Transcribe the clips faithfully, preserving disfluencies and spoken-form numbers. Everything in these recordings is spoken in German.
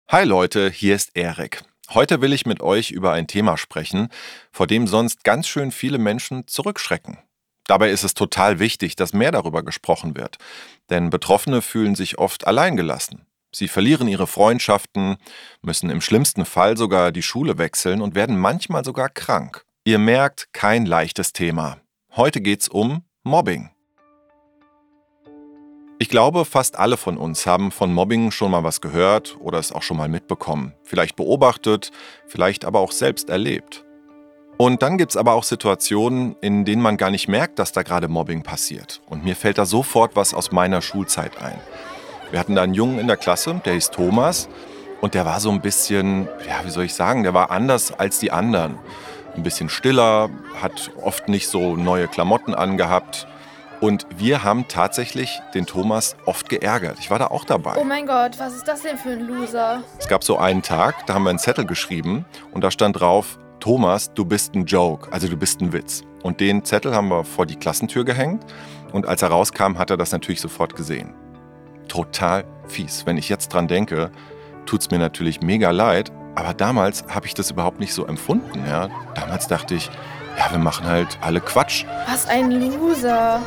Hi Leute, hier ist Erik. Heute will ich mit euch über ein Thema sprechen, vor dem sonst ganz schön viele Menschen zurückschrecken. Dabei ist es total wichtig, dass mehr darüber gesprochen wird, denn Betroffene fühlen sich oft alleingelassen. Sie verlieren ihre Freundschaften, müssen im schlimmsten Fall sogar die Schule wechseln und werden manchmal sogar krank. Ihr merkt, kein leichtes Thema. Heute geht's um Mobbing. Ich glaube, fast alle von uns haben von Mobbing schon mal was gehört oder es auch schon mal mitbekommen. Vielleicht beobachtet, vielleicht aber auch selbst erlebt. Und dann gibt es aber auch Situationen, in denen man gar nicht merkt, dass da gerade Mobbing passiert. Und mir fällt da sofort was aus meiner Schulzeit ein. Wir hatten da einen Jungen in der Klasse, der hieß Thomas. Und der war so ein bisschen, ja, wie soll ich sagen, der war anders als die anderen. Ein bisschen stiller, hat oft nicht so neue Klamotten angehabt. Und wir haben tatsächlich den Thomas oft geärgert. Ich war da auch dabei. Oh mein Gott, was ist das denn für ein Loser? Es gab so einen Tag, da haben wir einen Zettel geschrieben und da stand drauf: Thomas, du bist ein Joke, also du bist ein Witz. Und den Zettel haben wir vor die Klassentür gehängt und als er rauskam, hat er das natürlich sofort gesehen. Total fies. Wenn ich jetzt dran denke, tut's mir natürlich mega leid, aber damals habe ich das überhaupt nicht so empfunden. Ja? Damals dachte ich, ja, wir machen halt alle Quatsch. Was ein Loser.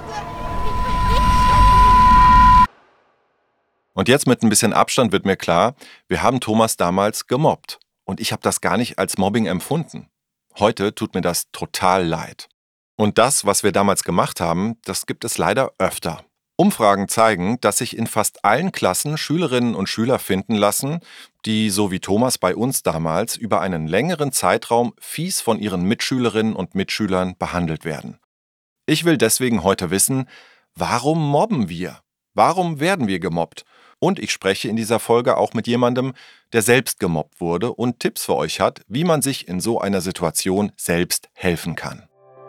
Und jetzt mit ein bisschen Abstand wird mir klar, wir haben Thomas damals gemobbt. Und ich habe das gar nicht als Mobbing empfunden. Heute tut mir das total leid. Und das, was wir damals gemacht haben, das gibt es leider öfter. Umfragen zeigen, dass sich in fast allen Klassen Schülerinnen und Schüler finden lassen, die, so wie Thomas bei uns damals, über einen längeren Zeitraum fies von ihren Mitschülerinnen und Mitschülern behandelt werden. Ich will deswegen heute wissen, warum mobben wir? Warum werden wir gemobbt? Und ich spreche in dieser Folge auch mit jemandem, der selbst gemobbt wurde und Tipps für euch hat, wie man sich in so einer Situation selbst helfen kann.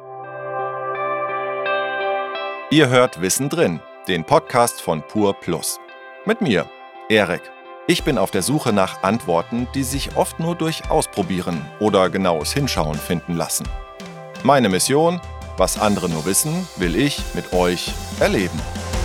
Ihr hört Wissen drin, den Podcast von Pur Plus. Mit mir, Erik. Ich bin auf der Suche nach Antworten, die sich oft nur durch Ausprobieren oder genaues Hinschauen finden lassen. Meine Mission: was andere nur wissen, will ich mit euch erleben.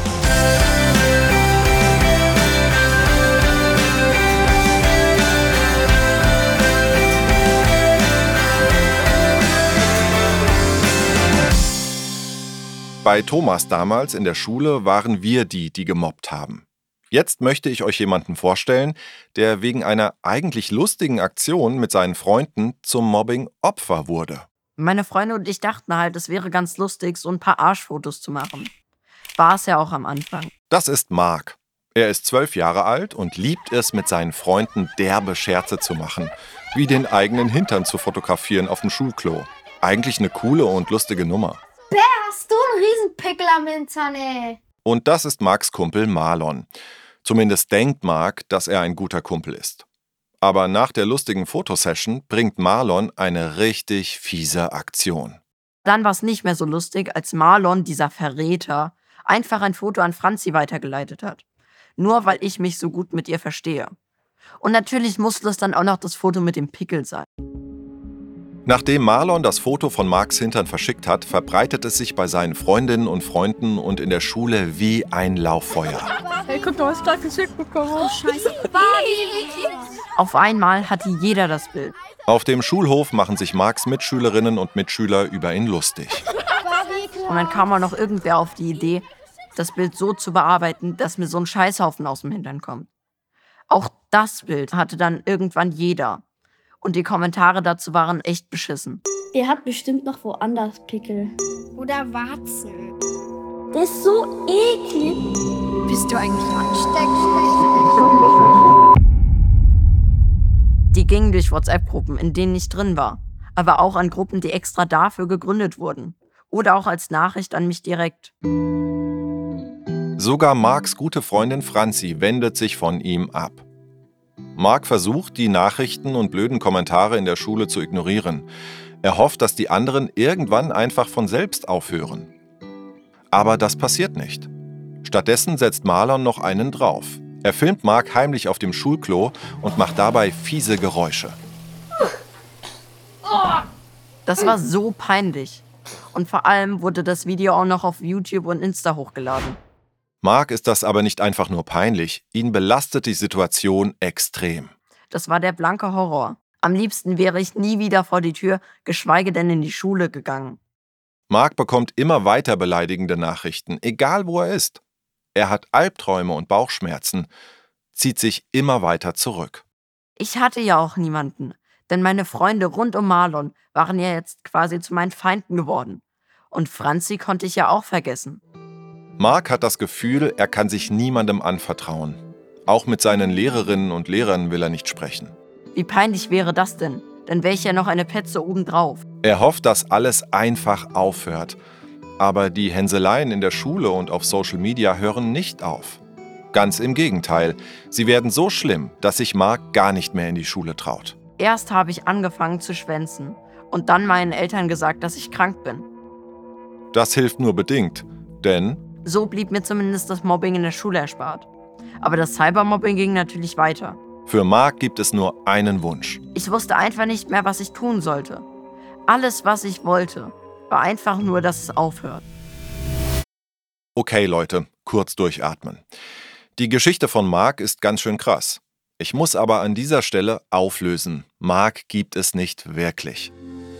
Bei Thomas damals in der Schule waren wir die, die gemobbt haben. Jetzt möchte ich euch jemanden vorstellen, der wegen einer eigentlich lustigen Aktion mit seinen Freunden zum Mobbing-Opfer wurde. Meine Freunde und ich dachten halt, es wäre ganz lustig, so ein paar Arschfotos zu machen. War es ja auch am Anfang. Das ist Marc. Er ist zwölf Jahre alt und liebt es, mit seinen Freunden derbe Scherze zu machen, wie den eigenen Hintern zu fotografieren auf dem Schulklo. Eigentlich eine coole und lustige Nummer. Bäh, hast du einen Riesenpickel am Hintern, ey? Und das ist Marcs Kumpel Marlon. Zumindest denkt Marc, dass er ein guter Kumpel ist. Aber nach der lustigen Fotosession bringt Marlon eine richtig fiese Aktion. Dann war es nicht mehr so lustig, als Marlon, dieser Verräter, einfach ein Foto an Franzi weitergeleitet hat. Nur weil ich mich so gut mit ihr verstehe. Und natürlich musste es dann auch noch das Foto mit dem Pickel sein. Nachdem Marlon das Foto von Marcs Hintern verschickt hat, verbreitet es sich bei seinen Freundinnen und Freunden und in der Schule wie ein Lauffeuer. Hey, guck doch, was ich gleich geschickt bekommen. Oh, scheiße. Auf einmal hatte jeder das Bild. Auf dem Schulhof machen sich Marcs Mitschülerinnen und Mitschüler über ihn lustig. Und dann kam auch noch irgendwer auf die Idee, das Bild so zu bearbeiten, dass mir so ein Scheißhaufen aus dem Hintern kommt. Auch das Bild hatte dann irgendwann jeder. Und die Kommentare dazu waren echt beschissen. Der hat bestimmt noch woanders Pickel. Oder Warzen. Der ist so eklig. Bist du eigentlich ansteckend? Die gingen durch WhatsApp-Gruppen, in denen ich drin war. Aber auch an Gruppen, die extra dafür gegründet wurden. Oder auch als Nachricht an mich direkt. Sogar Marcs gute Freundin Franzi wendet sich von ihm ab. Marc versucht, die Nachrichten und blöden Kommentare in der Schule zu ignorieren. Er hofft, dass die anderen irgendwann einfach von selbst aufhören. Aber das passiert nicht. Stattdessen setzt Marlon noch einen drauf. Er filmt Marc heimlich auf dem Schulklo und macht dabei fiese Geräusche. Das war so peinlich. Und vor allem wurde das Video auch noch auf YouTube und Insta hochgeladen. Marc ist das aber nicht einfach nur peinlich, ihn belastet die Situation extrem. Das war der blanke Horror. Am liebsten wäre ich nie wieder vor die Tür, geschweige denn in die Schule gegangen. Mark bekommt immer weiter beleidigende Nachrichten, egal wo er ist. Er hat Albträume und Bauchschmerzen, zieht sich immer weiter zurück. Ich hatte ja auch niemanden, denn meine Freunde rund um Marlon waren ja jetzt quasi zu meinen Feinden geworden. Und Franzi konnte ich ja auch vergessen. Mark hat das Gefühl, er kann sich niemandem anvertrauen. Auch mit seinen Lehrerinnen und Lehrern will er nicht sprechen. Wie peinlich wäre das denn? Dann wäre ich ja noch eine Petze obendrauf. Er hofft, dass alles einfach aufhört. Aber die Hänseleien in der Schule und auf Social Media hören nicht auf. Ganz im Gegenteil, sie werden so schlimm, dass sich Mark gar nicht mehr in die Schule traut. Erst habe ich angefangen zu schwänzen und dann meinen Eltern gesagt, dass ich krank bin. Das hilft nur bedingt, denn So blieb mir zumindest das Mobbing in der Schule erspart. Aber das Cybermobbing ging natürlich weiter. für Mark gibt es nur einen Wunsch. Ich wusste einfach nicht mehr, was ich tun sollte. Alles, was ich wollte, war einfach nur, dass es aufhört. Okay, Leute, kurz durchatmen. Die Geschichte von Mark ist ganz schön krass. Ich muss aber an dieser Stelle auflösen. Mark gibt es nicht wirklich.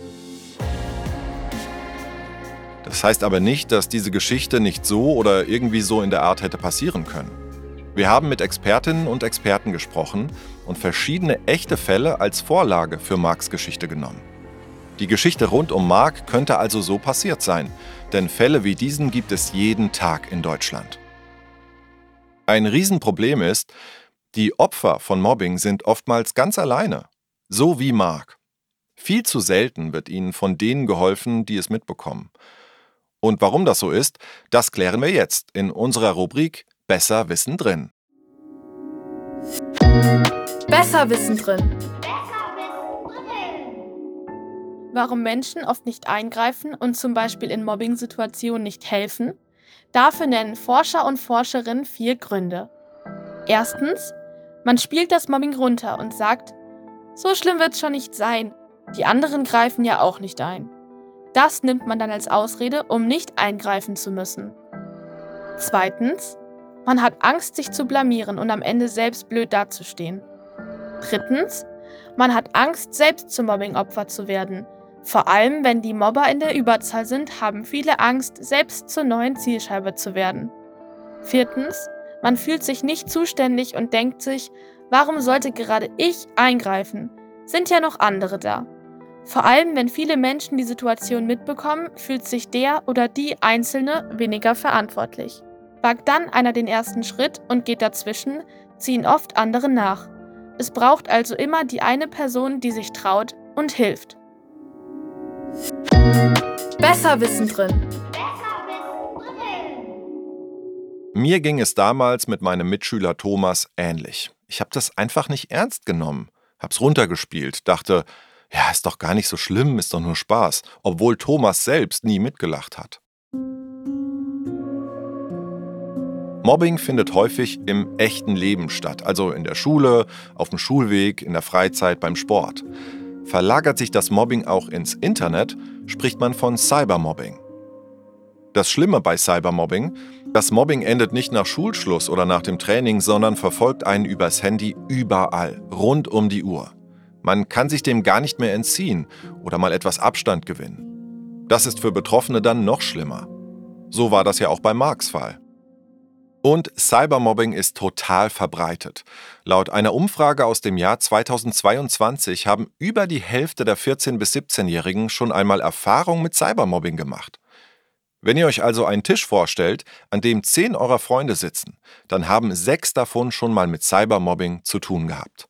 Das heißt aber nicht, dass diese Geschichte nicht so oder irgendwie so in der Art hätte passieren können. Wir haben mit Expertinnen und Experten gesprochen und verschiedene echte Fälle als Vorlage für Marks Geschichte genommen. Die Geschichte rund um Mark könnte also so passiert sein, denn Fälle wie diesen gibt es jeden Tag in Deutschland. Ein Riesenproblem ist, die Opfer von Mobbing sind oftmals ganz alleine, so wie Mark. Viel zu selten wird ihnen von denen geholfen, die es mitbekommen. Und warum das so ist, das klären wir jetzt in unserer Rubrik Besser Wissen drin. Besser Wissen drin. Warum Menschen oft nicht eingreifen und zum Beispiel in Mobbing-Situationen nicht helfen? Dafür nennen Forscher und Forscherinnen vier Gründe. Erstens, man spielt das Mobbing runter und sagt, so schlimm wird's schon nicht sein, die anderen greifen ja auch nicht ein. Das nimmt man dann als Ausrede, um nicht eingreifen zu müssen. Zweitens, man hat Angst, sich zu blamieren und am Ende selbst blöd dazustehen. Drittens, man hat Angst, selbst zum Mobbing-Opfer zu werden. Vor allem, wenn die Mobber in der Überzahl sind, haben viele Angst, selbst zur neuen Zielscheibe zu werden. Viertens, man fühlt sich nicht zuständig und denkt sich, warum sollte gerade ich eingreifen? Sind ja noch andere da. Vor allem, wenn viele Menschen die Situation mitbekommen, fühlt sich der oder die Einzelne weniger verantwortlich. Wagt dann einer den ersten Schritt und geht dazwischen, ziehen oft andere nach. Es braucht also immer die eine Person, die sich traut und hilft. Besser Wissen drin. Mir ging es damals mit meinem Mitschüler Thomas ähnlich. Ich habe das einfach nicht ernst genommen, hab's runtergespielt, dachte, ja, ist doch gar nicht so schlimm, ist doch nur Spaß, obwohl Thomas selbst nie mitgelacht hat. Mobbing findet häufig im echten Leben statt, also in der Schule, auf dem Schulweg, in der Freizeit, beim Sport. Verlagert sich das Mobbing auch ins Internet, spricht man von Cybermobbing. Das Schlimme bei Cybermobbing, das Mobbing endet nicht nach Schulschluss oder nach dem Training, sondern verfolgt einen übers Handy überall, rund um die Uhr. Man kann sich dem gar nicht mehr entziehen oder mal etwas Abstand gewinnen. Das ist für Betroffene dann noch schlimmer. So war das ja auch bei Marks Fall. Und Cybermobbing ist total verbreitet. Laut einer Umfrage aus dem Jahr zweitausendzweiundzwanzig haben über die Hälfte der vierzehn- bis siebzehnjährigen schon einmal Erfahrung mit Cybermobbing gemacht. Wenn ihr euch also einen Tisch vorstellt, an dem zehn eurer Freunde sitzen, dann haben sechs davon schon mal mit Cybermobbing zu tun gehabt.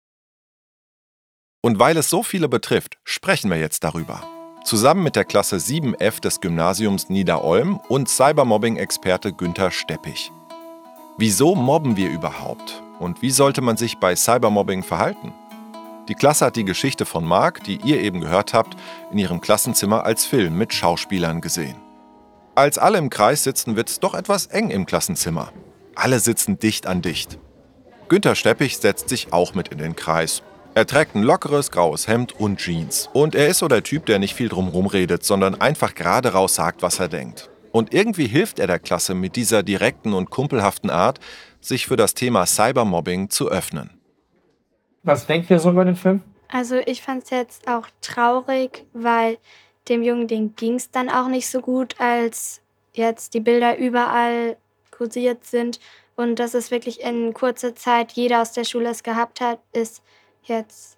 Und weil es so viele betrifft, sprechen wir jetzt darüber. Zusammen mit der Klasse sieben F des Gymnasiums Niederolm und Cybermobbing-Experte Günther Steppich. Wieso mobben wir überhaupt? Und wie sollte man sich bei Cybermobbing verhalten? Die Klasse hat die Geschichte von Mark, die ihr eben gehört habt, in ihrem Klassenzimmer als Film mit Schauspielern gesehen. Als alle im Kreis sitzen, wird es doch etwas eng im Klassenzimmer. Alle sitzen dicht an dicht. Günther Steppich setzt sich auch mit in den Kreis. Er trägt ein lockeres graues Hemd und Jeans. Und er ist so der Typ, der nicht viel drumherum redet, sondern einfach gerade raus sagt, was er denkt. Und irgendwie hilft er der Klasse mit dieser direkten und kumpelhaften Art, sich für das Thema Cybermobbing zu öffnen. Was denkt ihr so über den Film? Also ich fand es jetzt auch traurig, weil dem Jungen, dem ging es dann auch nicht so gut, als jetzt die Bilder überall kursiert sind. Und dass es wirklich in kurzer Zeit jeder aus der Schule es gehabt hat, ist jetzt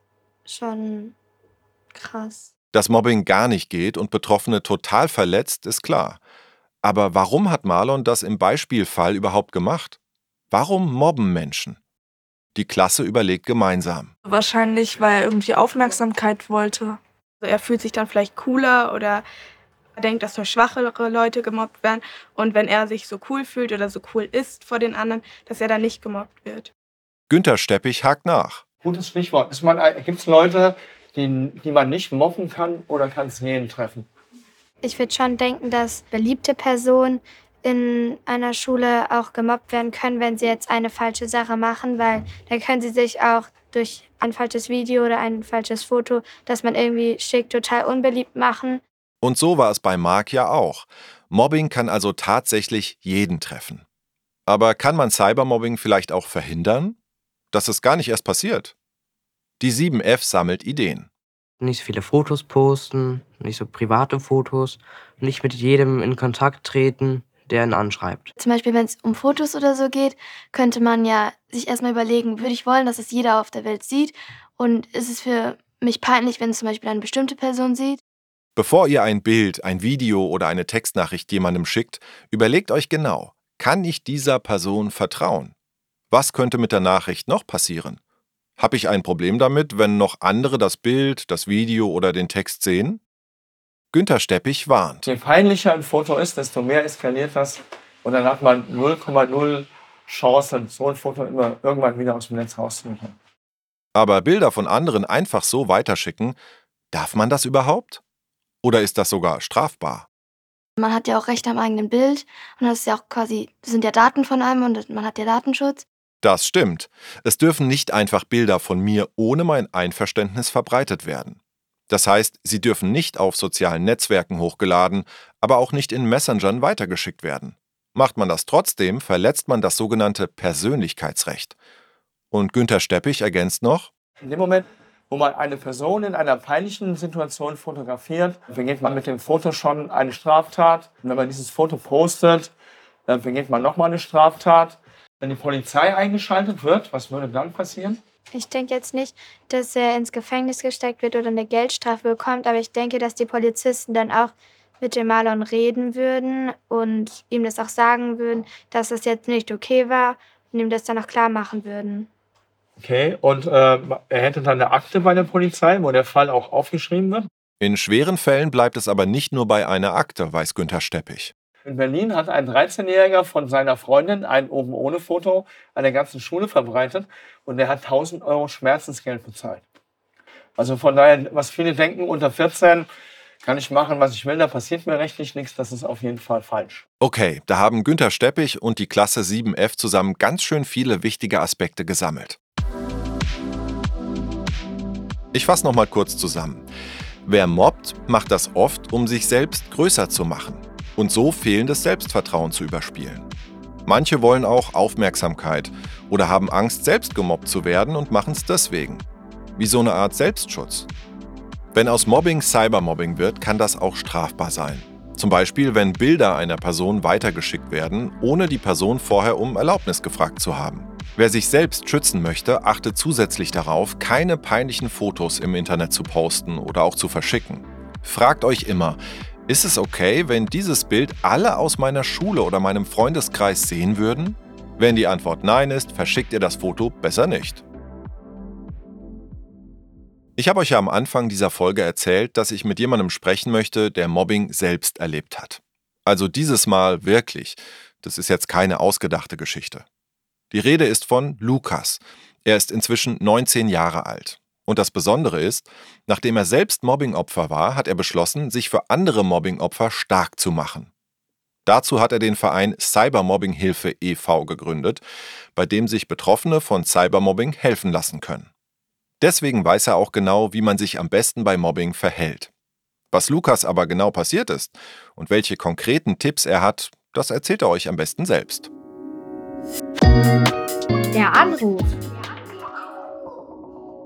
schon krass. Dass Mobbing gar nicht geht und Betroffene total verletzt, ist klar. Aber warum hat Marlon das im Beispielfall überhaupt gemacht? Warum mobben Menschen? Die Klasse überlegt gemeinsam. Wahrscheinlich, weil er irgendwie Aufmerksamkeit wollte. Also er fühlt sich dann vielleicht cooler oder er denkt, dass durch schwachere Leute gemobbt werden. Und wenn er sich so cool fühlt oder so cool ist vor den anderen, dass er dann nicht gemobbt wird. Günter Steppich hakt nach. Gutes Stichwort. Gibt es Leute, die, die man nicht mobben kann oder kann es jeden treffen? Ich würde schon denken, dass beliebte Personen in einer Schule auch gemobbt werden können, wenn sie jetzt eine falsche Sache machen, weil dann können sie sich auch durch ein falsches Video oder ein falsches Foto, das man irgendwie schickt, total unbeliebt machen. Und so war es bei Marc ja auch. Mobbing kann also tatsächlich jeden treffen. Aber kann man Cybermobbing vielleicht auch verhindern? Dass es gar nicht erst passiert? Die sieben F sammelt Ideen. Nicht so viele Fotos posten, nicht so private Fotos, nicht mit jedem in Kontakt treten, der ihn anschreibt. Zum Beispiel, wenn es um Fotos oder so geht, könnte man ja sich erstmal überlegen, würde ich wollen, dass es jeder auf der Welt sieht? Und ist es für mich peinlich, wenn es zum Beispiel eine bestimmte Person sieht? Bevor ihr ein Bild, ein Video oder eine Textnachricht jemandem schickt, überlegt euch genau, kann ich dieser Person vertrauen? Was könnte mit der Nachricht noch passieren? Habe ich ein Problem damit, wenn noch andere das Bild, das Video oder den Text sehen? Günter Steppich warnt. Je peinlicher ein Foto ist, desto mehr eskaliert das. Und dann hat man null Komma null Chance, so ein Foto immer irgendwann wieder aus dem Netz rauszunehmen. Aber Bilder von anderen einfach so weiterschicken, darf man das überhaupt? Oder ist das sogar strafbar? Man hat ja auch Recht am eigenen Bild und das ist ja auch quasi, das sind ja Daten von einem und man hat ja Datenschutz. Das stimmt. Es dürfen nicht einfach Bilder von mir ohne mein Einverständnis verbreitet werden. Das heißt, sie dürfen nicht auf sozialen Netzwerken hochgeladen, aber auch nicht in Messengern weitergeschickt werden. Macht man das trotzdem, verletzt man das sogenannte Persönlichkeitsrecht. Und Günter Steppich ergänzt noch: In dem Moment, wo man eine Person in einer peinlichen Situation fotografiert, begeht man mit dem Foto schon eine Straftat. Und wenn man dieses Foto postet, dann begeht man nochmal eine Straftat. Wenn die Polizei eingeschaltet wird, was würde dann passieren? Ich denke jetzt nicht, dass er ins Gefängnis gesteckt wird oder eine Geldstrafe bekommt, aber ich denke, dass die Polizisten dann auch mit dem Marlon reden würden und ihm das auch sagen würden, dass das jetzt nicht okay war und ihm das dann auch klar machen würden. Okay, und äh, er hätte dann eine Akte bei der Polizei, wo der Fall auch aufgeschrieben wird? In schweren Fällen bleibt es aber nicht nur bei einer Akte, weiß Günter Steppich. In Berlin hat ein dreizehnjähriger von seiner Freundin ein Oben-ohne-Foto an der ganzen Schule verbreitet und er hat tausend Euro Schmerzensgeld bezahlt. Also von daher, was viele denken, unter vierzehn kann ich machen, was ich will, da passiert mir rechtlich nichts, das ist auf jeden Fall falsch. Okay, da haben Günter Steppich und die Klasse sieben F zusammen ganz schön viele wichtige Aspekte gesammelt. Ich fasse noch mal kurz zusammen. Wer mobbt, macht das oft, um sich selbst größer zu machen und so fehlendes Selbstvertrauen zu überspielen. Manche wollen auch Aufmerksamkeit oder haben Angst, selbst gemobbt zu werden und machen es deswegen. Wie so eine Art Selbstschutz. Wenn aus Mobbing Cybermobbing wird, kann das auch strafbar sein. Zum Beispiel, wenn Bilder einer Person weitergeschickt werden, ohne die Person vorher um Erlaubnis gefragt zu haben. Wer sich selbst schützen möchte, achtet zusätzlich darauf, keine peinlichen Fotos im Internet zu posten oder auch zu verschicken. Fragt euch immer, ist es okay, wenn dieses Bild alle aus meiner Schule oder meinem Freundeskreis sehen würden? Wenn die Antwort nein ist, verschickt ihr das Foto besser nicht. Ich habe euch ja am Anfang dieser Folge erzählt, dass ich mit jemandem sprechen möchte, der Mobbing selbst erlebt hat. Also dieses Mal wirklich. Das ist jetzt keine ausgedachte Geschichte. Die Rede ist von Lukas. Er ist inzwischen neunzehn Jahre alt. Und das Besondere ist, nachdem er selbst Mobbingopfer war, hat er beschlossen, sich für andere Mobbingopfer stark zu machen. Dazu hat er den Verein Cybermobbing-Hilfe e V gegründet, bei dem sich Betroffene von Cybermobbing helfen lassen können. Deswegen weiß er auch genau, wie man sich am besten bei Mobbing verhält. Was Lukas aber genau passiert ist und welche konkreten Tipps er hat, das erzählt er euch am besten selbst. Der Anruf.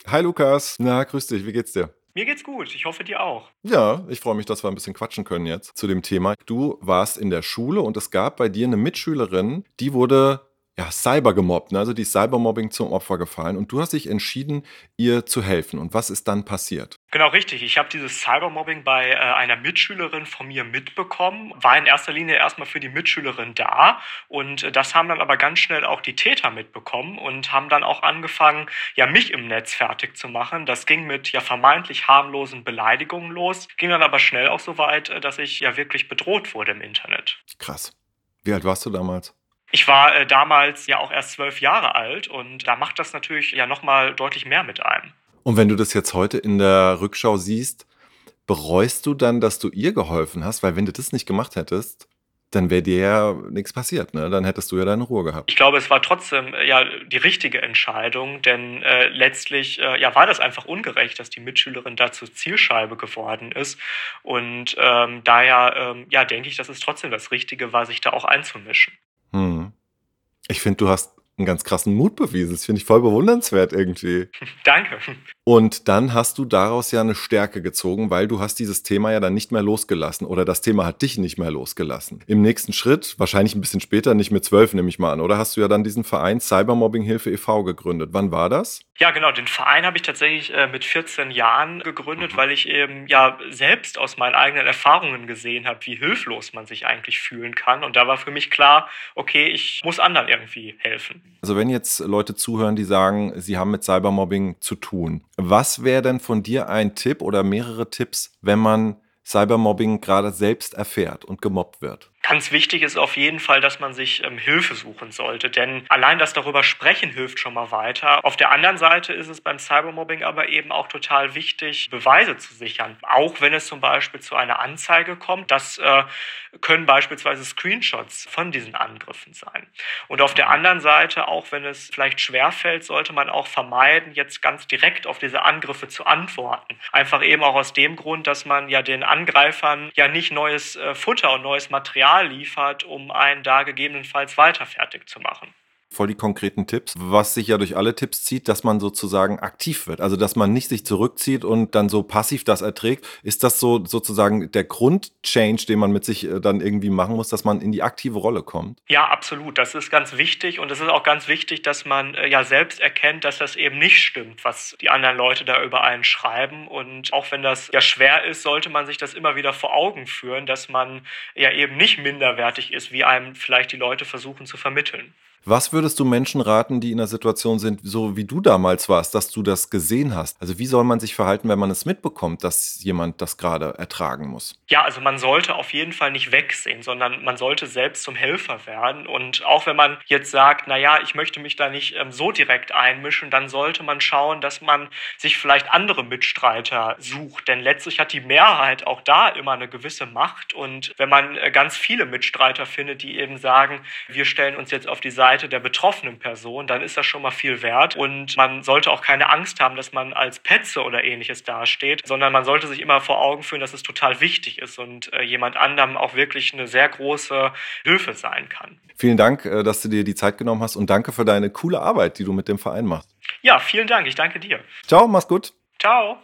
Hi Lukas, na, grüß dich, wie geht's dir? Mir geht's gut, ich hoffe dir auch. Ja, ich freue mich, dass wir ein bisschen quatschen können jetzt zu dem Thema. Du warst in der Schule und es gab bei dir eine Mitschülerin, die wurde ja cyber gemobbt, ne? Also die ist Cybermobbing zum Opfer gefallen und du hast dich entschieden, ihr zu helfen. Und was ist dann passiert? Genau richtig, ich habe dieses Cybermobbing bei äh, einer Mitschülerin von mir mitbekommen, war in erster Linie erstmal für die Mitschülerin da und äh, das haben dann aber ganz schnell auch die Täter mitbekommen und haben dann auch angefangen, ja mich im Netz fertig zu machen. Das ging mit ja vermeintlich harmlosen Beleidigungen los, ging dann aber schnell auch so weit, äh, dass ich ja wirklich bedroht wurde im Internet. Krass. Wie alt warst du damals? Ich war äh, damals ja auch erst zwölf Jahre alt und da macht das natürlich ja nochmal deutlich mehr mit einem. Und wenn du das jetzt heute in der Rückschau siehst, bereust du dann, dass du ihr geholfen hast? Weil wenn du das nicht gemacht hättest, dann wäre dir ja nichts passiert, ne? Dann hättest du ja deine Ruhe gehabt. Ich glaube, es war trotzdem äh, ja die richtige Entscheidung, denn äh, letztlich äh, ja war das einfach ungerecht, dass die Mitschülerin da zur Zielscheibe geworden ist. Und ähm, daher ähm, ja denke ich, dass es trotzdem das Richtige war, sich da auch einzumischen. Hm. Ich finde, du hast einen ganz krassen Mut bewiesen. Das finde ich voll bewundernswert irgendwie. Danke. Und dann hast du daraus ja eine Stärke gezogen, weil du hast dieses Thema ja dann nicht mehr losgelassen oder das Thema hat dich nicht mehr losgelassen. Im nächsten Schritt, wahrscheinlich ein bisschen später, nicht mit zwölf nehme ich mal an, oder hast du ja dann diesen Verein Cybermobbing Hilfe e V gegründet. Wann war das? Ja, genau. Den Verein habe ich tatsächlich äh, mit vierzehn Jahren gegründet, weil ich eben ja selbst aus meinen eigenen Erfahrungen gesehen habe, wie hilflos man sich eigentlich fühlen kann. Und da war für mich klar, okay, ich muss anderen irgendwie helfen. Also wenn jetzt Leute zuhören, die sagen, sie haben mit Cybermobbing zu tun, was wäre denn von dir ein Tipp oder mehrere Tipps, wenn man Cybermobbing gerade selbst erfährt und gemobbt wird? Ganz wichtig ist auf jeden Fall, dass man sich ähm, Hilfe suchen sollte, denn allein das darüber sprechen hilft schon mal weiter. Auf der anderen Seite ist es beim Cybermobbing aber eben auch total wichtig, Beweise zu sichern. Auch wenn es zum Beispiel zu einer Anzeige kommt, das äh, können beispielsweise Screenshots von diesen Angriffen sein. Und auf der anderen Seite, auch wenn es vielleicht schwerfällt, sollte man auch vermeiden, jetzt ganz direkt auf diese Angriffe zu antworten. Einfach eben auch aus dem Grund, dass man ja den Angreifern ja nicht neues äh, Futter und neues Material liefert, um einen da gegebenenfalls weiter fertig zu machen. Voll die konkreten Tipps, was sich ja durch alle Tipps zieht, dass man sozusagen aktiv wird. Also, dass man nicht sich zurückzieht und dann so passiv das erträgt. Ist das so sozusagen der Grundchange, den man mit sich dann irgendwie machen muss, dass man in die aktive Rolle kommt? Ja, absolut. Das ist ganz wichtig und es ist auch ganz wichtig, dass man äh, ja selbst erkennt, dass das eben nicht stimmt, was die anderen Leute da über einen schreiben. Und auch wenn das ja schwer ist, sollte man sich das immer wieder vor Augen führen, dass man ja eben nicht minderwertig ist, wie einem vielleicht die Leute versuchen zu vermitteln. Was würdest du Menschen raten, die in einer Situation sind, so wie du damals warst, dass du das gesehen hast? Also wie soll man sich verhalten, wenn man es mitbekommt, dass jemand das gerade ertragen muss? Ja, also man sollte auf jeden Fall nicht wegsehen, sondern man sollte selbst zum Helfer werden. Und auch wenn man jetzt sagt, naja, ich möchte mich da nicht ähm, so direkt einmischen, dann sollte man schauen, dass man sich vielleicht andere Mitstreiter sucht. Denn letztlich hat die Mehrheit auch da immer eine gewisse Macht. Und wenn man äh, ganz viele Mitstreiter findet, die eben sagen, wir stellen uns jetzt auf die Seite der betroffenen Person, dann ist das schon mal viel wert und man sollte auch keine Angst haben, dass man als Petze oder ähnliches dasteht, sondern man sollte sich immer vor Augen führen, dass es total wichtig ist und äh, jemand anderem auch wirklich eine sehr große Hilfe sein kann. Vielen Dank, dass du dir die Zeit genommen hast und danke für deine coole Arbeit, die du mit dem Verein machst. Ja, vielen Dank, ich danke dir. Ciao, mach's gut. Ciao.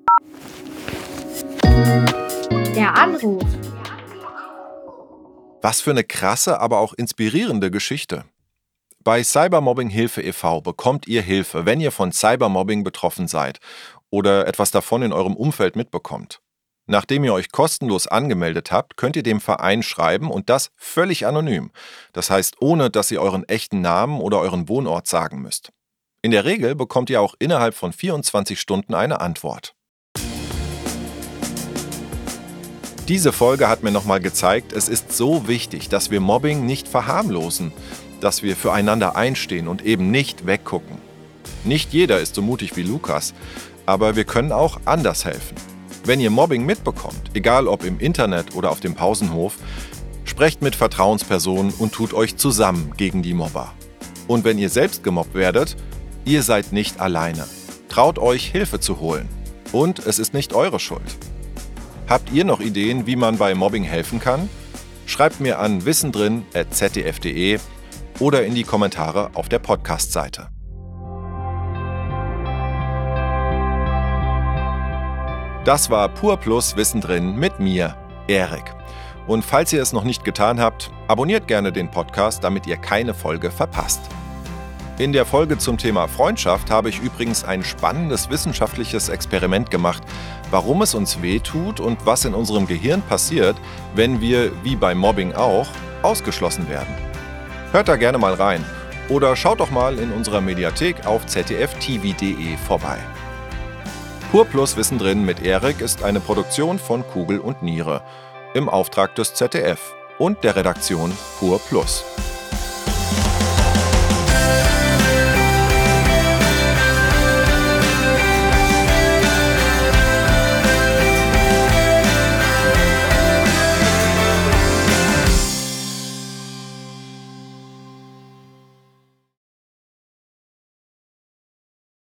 Der Anruf. Was für eine krasse, aber auch inspirierende Geschichte. Bei Cybermobbing Hilfe e V bekommt ihr Hilfe, wenn ihr von Cybermobbing betroffen seid oder etwas davon in eurem Umfeld mitbekommt. Nachdem ihr euch kostenlos angemeldet habt, könnt ihr dem Verein schreiben und das völlig anonym. Das heißt, ohne dass ihr euren echten Namen oder euren Wohnort sagen müsst. In der Regel bekommt ihr auch innerhalb von vierundzwanzig Stunden eine Antwort. Diese Folge hat mir nochmal gezeigt, es ist so wichtig, dass wir Mobbing nicht verharmlosen, dass wir füreinander einstehen und eben nicht weggucken. Nicht jeder ist so mutig wie Lukas, aber wir können auch anders helfen. Wenn ihr Mobbing mitbekommt, egal ob im Internet oder auf dem Pausenhof, sprecht mit Vertrauenspersonen und tut euch zusammen gegen die Mobber. Und wenn ihr selbst gemobbt werdet, ihr seid nicht alleine. Traut euch, Hilfe zu holen. Und es ist nicht eure Schuld. Habt ihr noch Ideen, wie man bei Mobbing helfen kann? Schreibt mir an wissendrin at z d f punkt d e oder in die Kommentare auf der Podcast-Seite. Das war Pur Plus Wissen drin mit mir, Erik. Und falls ihr es noch nicht getan habt, abonniert gerne den Podcast, damit ihr keine Folge verpasst. In der Folge zum Thema Freundschaft habe ich übrigens ein spannendes wissenschaftliches Experiment gemacht, warum es uns wehtut und was in unserem Gehirn passiert, wenn wir, wie beim Mobbing auch, ausgeschlossen werden. Hört da gerne mal rein oder schaut doch mal in unserer Mediathek auf z d f t v punkt d e vorbei. Pur Plus Wissen drin mit Erik ist eine Produktion von Kugel und Niere im Auftrag des Z D F und der Redaktion Pur Plus.